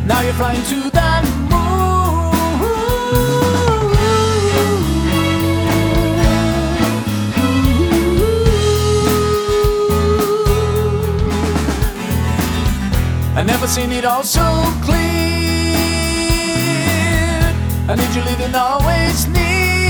Now you're flying to the moon. I never seen it all so clear. I need you living always near.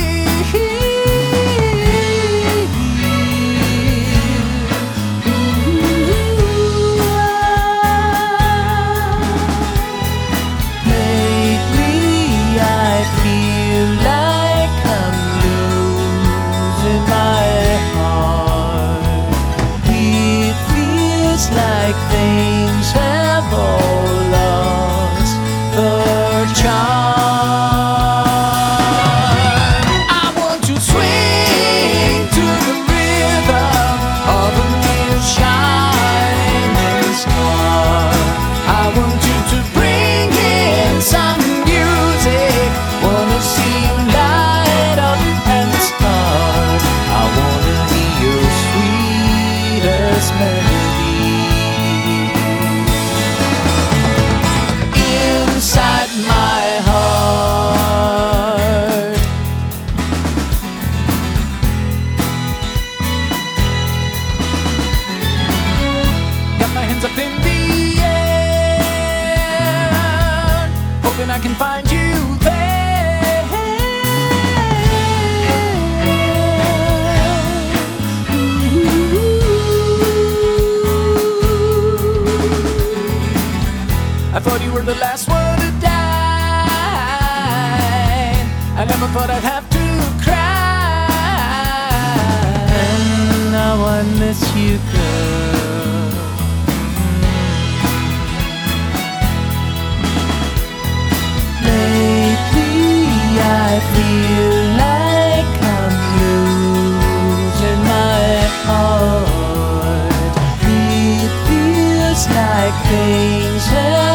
Lately I feel like I'm losing my heart. It feels like things have all lost their charm. Inside my heart, got my hands up in the air, hoping I can find you there. I thought you were the last one to die. I never thought I'd have to cry. And now I miss you, girl. Lately I feel like I'm losing my heart. It feels like things have